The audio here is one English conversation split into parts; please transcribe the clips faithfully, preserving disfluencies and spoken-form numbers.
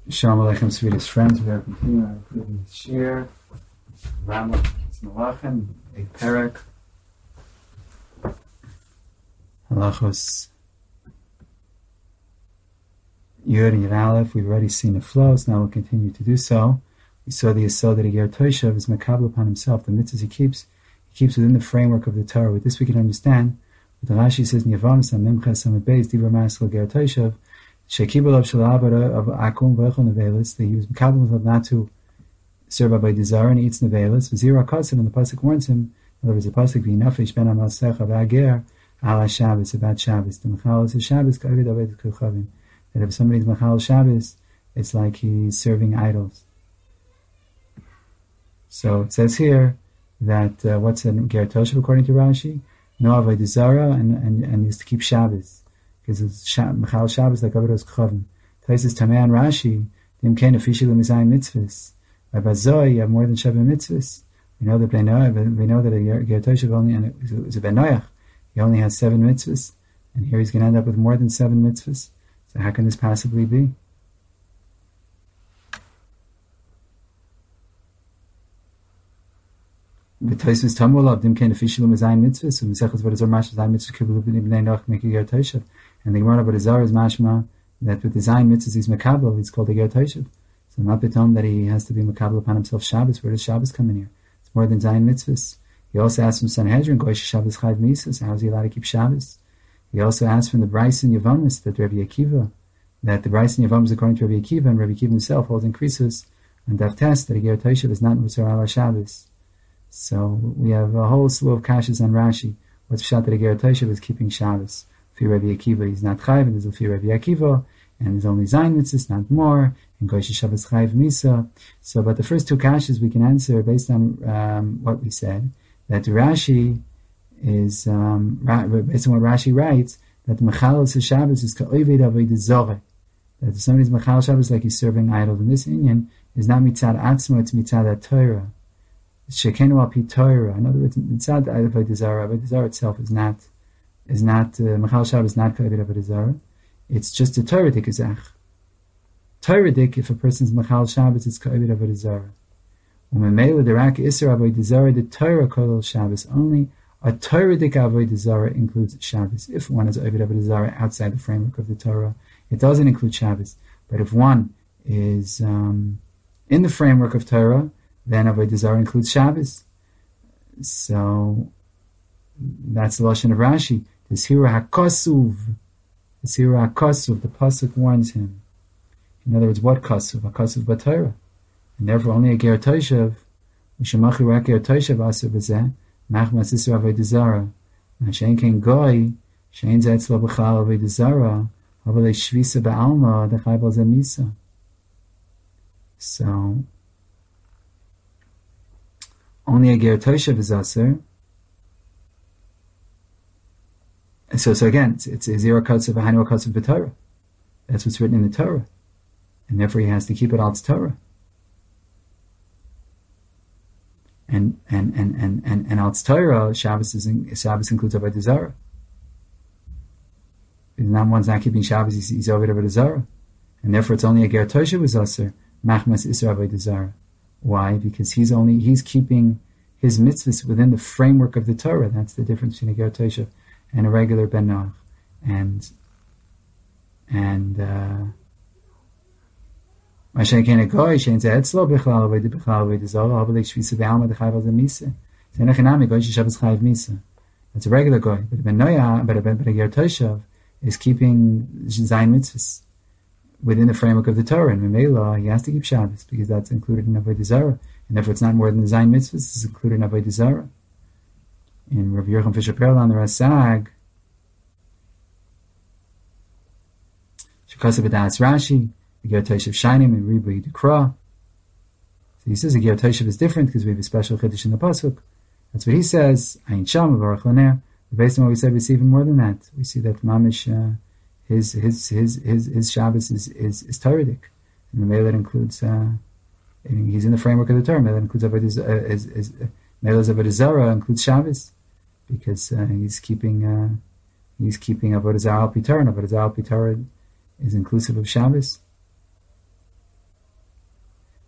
Shalom Aleichem, sweetest friends. We are continuing our previous share. Rama Malachim, a Perek, Halachos Yud and Yud Aleph. We've already seen the flows. Now we'll continue to do so. We saw the Yisod that a Ger Toshav is makabel upon himself. The mitzvahs he keeps, he keeps within the framework of the Torah. With this we can understand what the Rashi says in Yavam Sam Memches Samad Beis Divrei Masel Ger Toshav. Shekibel of Shalabara of Akum Vechon Nevelis, that he was makabel himself not to serve by desire and eats nevelis. V'zira kasim, and the pasuk warns him. In other words, the pasuk v'inafish ben amasecha v'ager ala Shabbos, about Shabbos. The mechal is Shabbos k'avid aved k'chavim. That if somebody's mechal Shabbos, it's like he's serving idols. So it says here that uh, what's a ger toshav according to Rashi? No avodah zara and and and used to keep Shabbos because it's mechal Shabbos like avodas k'chavim. Taisus Tamei and Rashi dim kein official mizayin mitzvahs. By Bazoi, you have more than seven mitzvahs. We know that we know that a Ger Toshav only, and it was a Ben Noach, he only has seven mitzvahs, and here he's going to end up with more than seven mitzvahs. So how can this possibly be? V'toisvus tamul of dim kein official mizayin mitzvahs, and Mesechus Vodazor mashma zayin mitzvahs kibbutz b'nei Noach make a Ger Toshav, and the Gemara Vodazor is mashma that with the zayin mitzvahs he's makabel, he's called a Ger Toshav. So not betom that he has to be makabel upon himself Shabbos. Where does Shabbos come in here? It's more than Zayin mitzvahs. He also asked from Sanhedrin, Goyish Shabbos Chayv Misas, how is he allowed to keep Shabbos? He also asked from the Bryce and Yavamis, that Rabbi Akiva, that the Bryce and Yavamis according to Rabbi Akiva, and Rabbi Akiva himself holds in Krisus, and Dav Test, that a Ger Toshav is not Musar ala Shabbos. So we have a whole slew of kashas on Rashi. What's pshat that a Ger Toshav is keeping Shabbos? For Rabbi Akiva, he's not Chayv, and there's a few Rabbi Akiva, and there's only Zayin mitzvahs, not more, and Goyish Shabbos Chayv Misa. So, but the first two kashas we can answer based on um, what we said, that Rashi is, um, based on what Rashi writes, that the Mechalos Shabbos is Ka'ovid Avodah Zorah. That if somebody's Mechal Shabbos like he's serving idols, and this Indian is not Mitzad Atzmo, it's Mitzad HaTorah. It's Shekenu Al Pi Torah. In other words, Mitzad Avodah Zarah, Avodah Zarah itself is not, is not, uh, Mechal Shabbos is not Ka'ovid Avodah Zarah. It's just a Torah Dikazach. Torah dik, if a person's machal Shabbos, it's ka'ovid avodah zara. Umemela derak iser avodah zara, the Torah kol Shabbos. Only a Torah dik avodah zara includes Shabbos. If one is avodah avodah zara outside the framework of the Torah, it doesn't include Shabbos. But if one is um, in the framework of Torah, then avodah zara includes Shabbos. So that's the lashon of Rashi. This hira hakasuv, this hira hakasuv. The pasuk warns him. In other words, what kasuv? A kasuv b'Torah. And therefore only a ger toshav, Mishamachi rak ger toshav aser b'zeh, machmas isra avodah zara. Mashen ken goy, shein zeh etzlo b'chal avodah zara, avalei shvisa ba'alma, dechai b'al zeh misa. So, only a ger toshav is aser. And so, so again, it's, it's a zero kasuv, a hanu kasuv b'Torah. That's what's written in the Torah. And therefore he has to keep it al Torah. And and and and and, and al Torah, Shabbos is in, Shabbos includes avodah zara. Not one's not keeping Shabbos, he's, he's over avodah zara, and therefore it's only a ger toshav was aser machmas isra avodah zara. Why? Because he's only he's keeping his mitzvahs within the framework of the Torah. That's the difference between a ger toshav and a regular ben noach. And and. Uh, That's a regular guy, but a ben noach, but a but a ger toshav is keeping zayin mitzvahs within the framework of the Torah, and Memela he has to keep Shabbos because that's included in avodah zara, and therefore it's not more than the zayin mitzvahs; it's included in avodah zara. In Rav Yochanan Fisher Perl on the Rasag, Shekasav b'das Rashi. The Ger Toshav Shainim and Ribui Dekra. So he says the Ger Toshav is different because we have a special chiddush in the pasuk. That's what he says. Ayin Sham Baruch Laner. But based on what we said, we see even more than that. We see that Mamish, uh, his his his his his Shabbos is is, is Toradic, and the Meilah includes. Uh, he's in the framework of the Torah. Meilah includes Avodah uh, is is Meilah's Avodah Zara includes Shabbos because uh, he's keeping uh, he's keeping Avodah Zara al Pi Torah. Avodah Zara al Pi Torah is inclusive of Shabbos.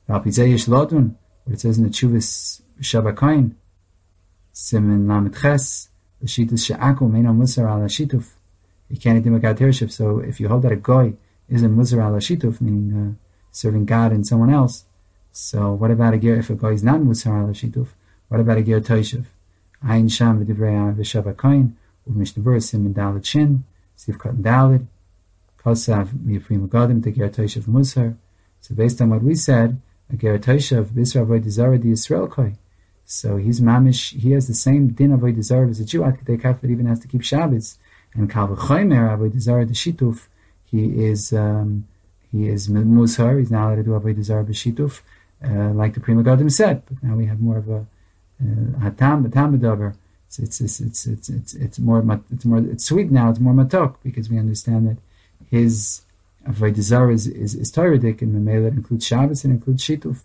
Valpizei Yesh Lodun, what it says in the Chuvas Shabakain, Simen Lamed Ches, the Shitus She'akum Meino Musar Ala Shituf. You can't do Megat Hirship. So if you hold that a goy isn't Musar Ala Shituf, meaning uh, serving God and someone else, so what about a ger if a goy is not Musar Ala Shituf? What about a ger Toishev? Ayin Sham V'divrei V'Shabakain, U'Mishnebur Simen Dalet Shin, Sivkat Dalet, Kosav Miyafrim Agadim, the ger Toishev Musar. So based on what we said, a ger Toishev B'Isra Avodah Zarah the Yisrael Koi. So he's mamish. He has the same din of avodah zarah as a Jew. At Kedei Kach that even has to keep Shabbos. And Kal v'chomer avodah zarah the shituf. He is um, he is musar. He's not allowed to do avodah zarah b'shituf, uh, like the Pri Megadim said. But now we have more of a hatam b'tam b'davar. It's it's it's it's it's it's more it's more it's sweet now. It's more matok because we understand that his avodah zarah is is, is Toradic, and Mamela includes Shabbos and includes shituf.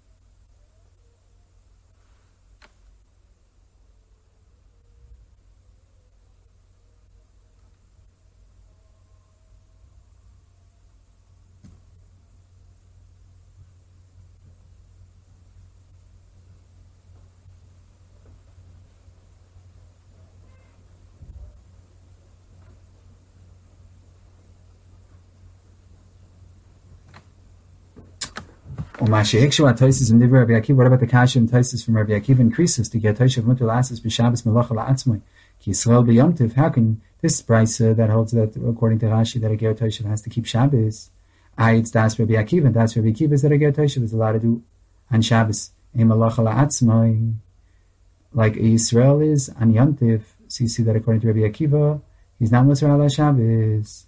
What about the kasha and taisis from Rabbi Akiva increases to get taishav mutal asas b'Shabbos melacha la'atzmai ki Yisrael b'yomtiv? How can this brisa that holds that according to Rashi that a ger taishav has to keep Shabbos? I it's das Rabbi Akiva and das Rabbi Akiva is that a ger taishav is allowed to do on Shabbos a melacha la'atzmai like Yisrael is on yomtiv. So you see that according to Rabbi Akiva he's not musar ala Shabbos.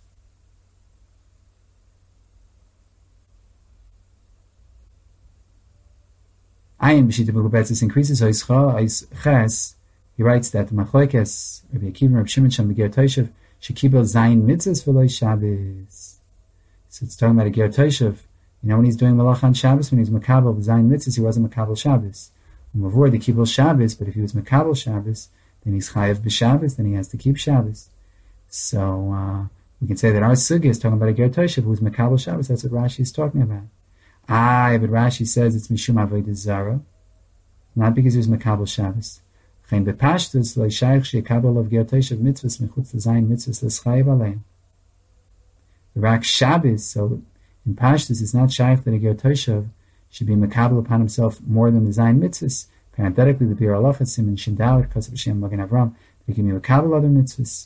Ayin b'shita b'gubetzis increases ha'ischa ha'is. He writes that the machlokes Rabbi Akiva and Rabbi Shimon Sham b'ger Toshev shekibel zayin mitzvahs v'lo Shabbos. So it's talking about a ger Toshev. You know when he's doing malach on Shabbos, when he's makabel zayin mitzvahs, he wasn't makabel Shabbos. Mavur the kibel Shabbos, but if he was makabel Shabbos, then he's chayav b'Shabbos, then he has to keep Shabbos. So uh, we can say that our sugya is talking about a ger Toshev who was makabel Shabbos. That's what Rashi is talking about. Ah, but Rashi says it's mishum avodah zarah, not because he was makabel Shabbos. Chen bepashtus lo shaykh shekabel of ger Toshev mitzvahs mechutz lezayin mitzvahs leschayev aleim. The rak Shabbos, so in pashtus it's not shaykh that a ger Toshev should be makabel upon himself more than the zayin mitzvahs. Parenthetically, the Bir Alach Siman Shindalit because of Hashem Magen Avram, they give me makabel other mitzvahs.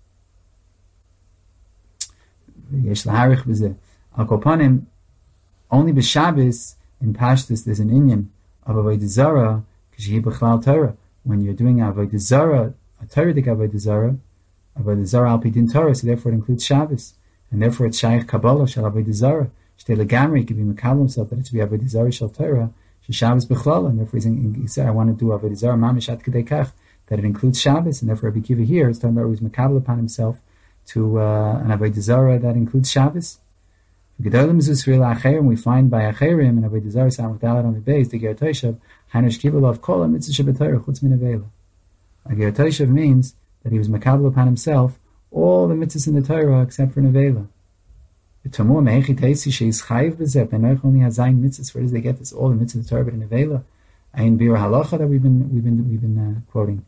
Yesh laharich b'zeh al kol panim. Only b'Shabbos in Pashtus there's an inyan of avodah zarah because he b'chlal Torah. When you're doing avodah zarah, a Torah-dik avodah zarah, avodah zarah al pidin Torah, so therefore it includes Shabbos, and therefore it's shaykh kabbalah shel avodah zarah. Shtei legamri could be makabel himself that it should be avodah zarah shel Torah, shel Shabbos b'chlal, and therefore he said I want to do avodah zarah mamish at kedei kach that it includes Shabbos, and therefore Rabbi Akiva here is talking about he's makabel upon himself to uh, an avodah zarah that includes Shabbos. And we find by Acherim and Avodah Zarah Samach Dalet on the base the ger Toshev Hainish Kibel of Kol Mitzvah Shebetorah Chutz Min Avela. A ger Toshev means that he was makabel upon himself all the mitzvahs in the Torah except for Nevela. The Tamur Mehechi Teisi Sheis Chayiv Bezeh Benoich only has Zayin mitzvahs. Where does they get this? All the mitzvahs in the Torah but in Nevela. Ayin Bir Halacha that we've been we've been we've been uh, quoting.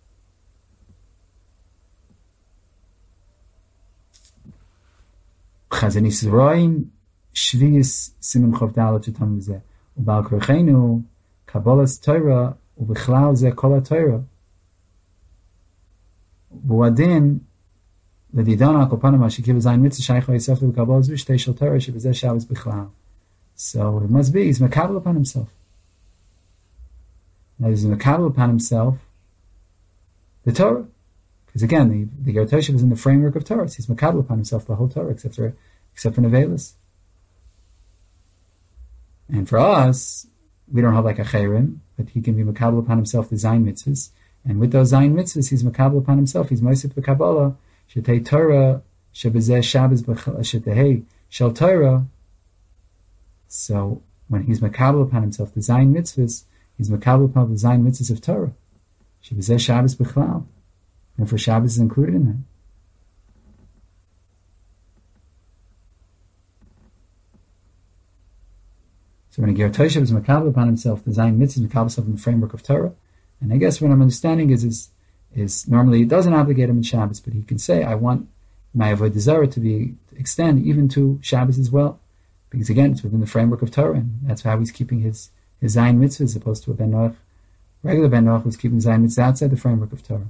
Chazon Yisrael Shvius Siman Chav Dalet Shetam V'zeh Ubal Korchenu Kabbalas Torah Ubichlal Zeh Kol HaTorah Buadin L'Didon HaKol Panim HaShekiv Zayin Mitzvah Shaykh HaYisaf V'Kabbalas V'Shtei Shel Torah Shebezeh Shabbos Bichlal. So it must be he's makabel upon himself. Now he's makabel upon himself the Torah. Because again, the, the ger Toshev is in the framework of Torah. So he's makabel upon himself the whole Torah, except for except for Nevelis. And for us, we don't have like a Chayrim, but he can be makabel upon himself the Zayin mitzvahs. And with those Zayin mitzvahs, he's makabel upon himself. He's Moisef b'Kabbalah, Shetei Torah, Shebezeh Shabbos Shetei Shel Torah. So when he's makabel upon himself the Zayin mitzvahs, he's makabel upon the Zayin mitzvahs of Torah. Shebezeh Shabbos b'Chlal. And for Shabbos is included in that. So when a Ger Toshav is makabel upon himself, the Zayin Mitzvah is makabel himself in the framework of Torah. And I guess what I'm understanding is, is, is normally it doesn't obligate him in Shabbos, but he can say, I want my Avodah Zarah to be to extend even to Shabbos as well. Because again, it's within the framework of Torah, and that's how he's keeping his, his Zayin Mitzvah as opposed to a Ben Noach, regular Ben Noach who's keeping Zayin Mitzvah outside the framework of Torah.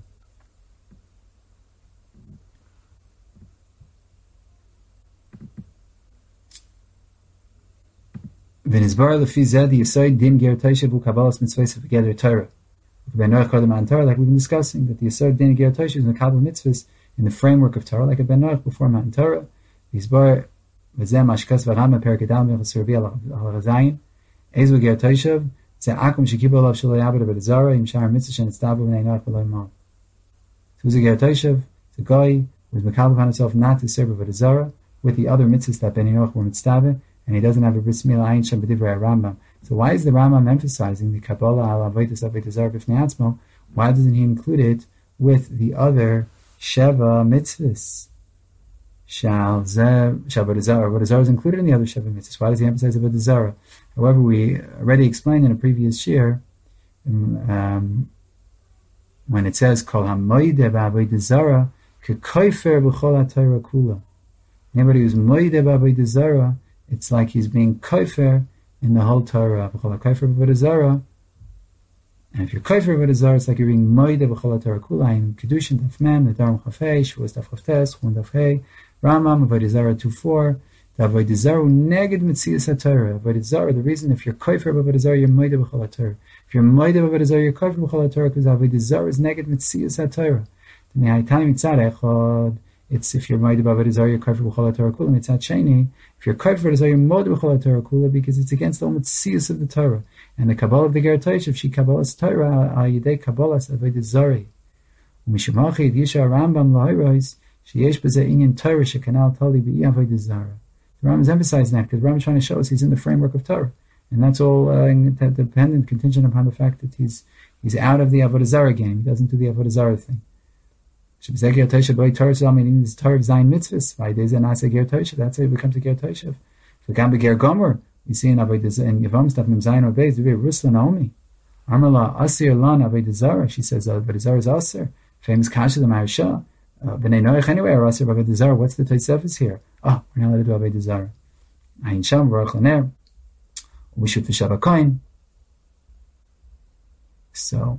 V'nizbar lefi zeh the Yesod din ger Toshav hu kabbalas mitzvahs v'geder Torah. Ben Noach kodem an Torah, like we've been discussing, that the Yesod din ger Toshav is makabel mitzvahs in the framework of Torah, like a Ben Noach before Matan Torah. V'nizbar v'zeh mashkas v'rama perikadam v'chasurbi al ha'zayin ezu ger Toshav zeh akum shekibol alav shelo yabed Avodah Zarah im shar mitzvah shenitztabu b'nei Noach v'lo imal. So who's a ger Toshav? It's a guy who is makabel upon himself not to serve Avodah Zarah with the other mitzvahs that Ben Noach were mitzvah, and he doesn't have a bris milah ayin shem b'divrei Rambam. So why is the Rambam emphasizing the Kabbalah al avodas avodah zarah b'fnei atzmo? Why doesn't he include it with the other sheva mitzvahs? Shal zeh avodah zarah. Avodah zarah is included in the other sheva mitzvahs. Why does he emphasize avodah zarah? However, we already explained in a previous year um, when it says kol hamoideh b'avodah zarah kekoifer b'chol haTorah kula. Anybody who's moideh b'avodah zarah, it's like he's being koifer in the whole Torah. B'chol koifer b'avodah zarah. And if you're koifer b'avodah zarah, it's like you're being moideh b'chol Torah kula. In Kedushin Daf Mem, the Darim Chafei, Shavuos Daf Chavtes, Chun Daf Hei, Rambam Avodah Zarah two four. The Avodah Zarah neged mitzias haTorah. Avodah Zarah. The reason if you're koifer b'avodah zarah, you're moideh b'chol Torah. If you're moideh b'avodah zarah, you're koifer b'chol Torah, because Avodah Zarah is neged mitzias haTorah. It's if you're moideh b'avodah zarah, you're koifer b'chol Torah kula. Mitzat sheni, if you're koifer b'avodah zarah, you're moideh b'chol Torah kula, because it's against the mitzias of the Torah. And the Kabbalah of the Ger Toshav, she Kabbalah's Torah al yidei Kabbalah's avodah zarah. Umishamachi yisha Rambam lahiros sheyesh b'zeh inyan Torah shekanal tali b'i avodah zarah. The Rambam is emphasizing that because the Rambam is trying to show us he's in the framework of Torah, and that's all uh, dependent, contingent upon the fact that he's he's out of the avodah zarah game. He doesn't do the avodah zarah thing. Shebzeh ger Toshav b'oi Torah tzal meaning this Torah of Zayin mitzvahs. Why there's an asa ger Toshav? That's how it becomes a ger Toshav. V'gam b'ger gomer. We see in avodah in Yavam stuff in Zayin obeys the Rusla Naomi. Armala asir lan avodah zarah. She says avodah zarah is asir. Famous kasha the Maharsha. B'nei Noach anyway are asir avodah zarah. What's the Tosefus here? Oh, we're not allowed to do avodah zarah. Ayin sham v'rach laner. We shoot the Shabbat. So.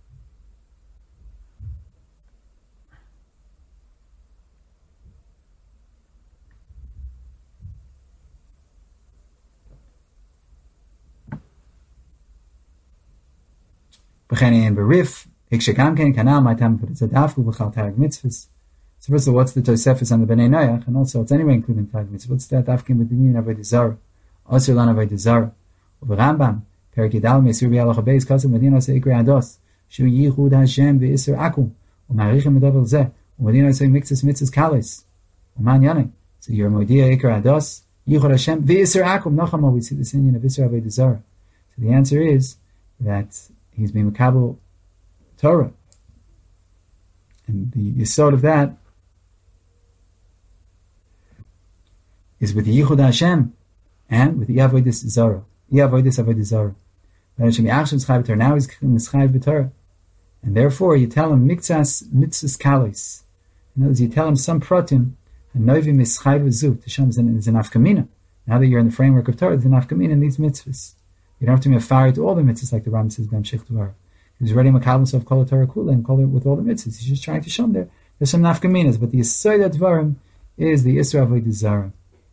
B'chein berif ikshekam ken kanal my time put it zadafku b'chal tag mitzvahs. So first of all, what's the Tosefus on the Bnei Noach, and also it's anyway including tag mitzvahs. What's that afkin with the Nin avodah zarah? Asur lan avodah zarah. U'Rambam perik yidal me'asur b'yalach habeis kasem medina se ikra ados shu yichud Hashem ve'isur akum u'marichim medavel zeh u'medina se mixes mitzvahs kalis u'man yanim. So you're modia ikra ados yichud Hashem ve'isur akum nachama. We see this Indian of isur avodah zarah. So the answer is that he's being makabel Torah, and the yesod of that is with the Yichud Hashem and with the Avodas Zarah. Avodas Avodah Zarah. Now he's Mischayv b'Torah, and therefore you tell him Mikzas Mitzvahs Kalis. In other words, you tell him some pratim and Novi Mischayv v'Zu to show him there's an afkamina. Now that you're in the framework of Torah, there's an afkamina in these mitzvahs. You don't have to be a fire to all the mitzvahs like the Ram says Ben Shech Dvar. He's already makabel himself kol Torah kula and call it with all the mitzvahs. He's just trying to show them there. There's some nafkaminas, but the Yesod Dvarim is the Isra Avodah Zarah.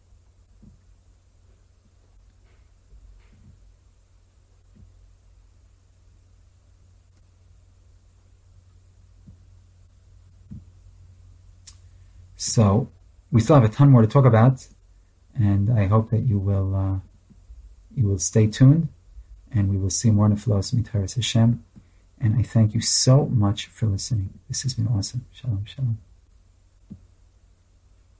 So we still have a ton more to talk about, and I hope that you will uh, you will stay tuned, and we will see more Nefilos Mitaras Hashem. And I thank you so much for listening. This has been awesome. Shalom, shalom.